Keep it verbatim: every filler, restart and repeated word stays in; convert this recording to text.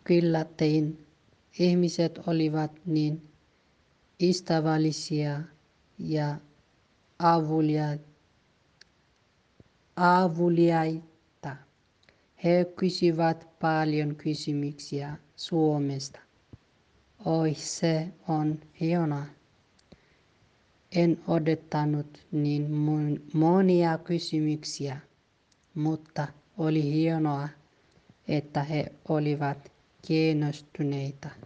Kyllä tein. Ihmiset olivat niin ystävällisiä ja avuliaita. avuliaita. He kysyivät paljon kysymyksiä Suomesta. Oi, se on hienoa. En odottanut niin monia kysymyksiä, mutta oli hienoa, että he olivat kiinnostuneita.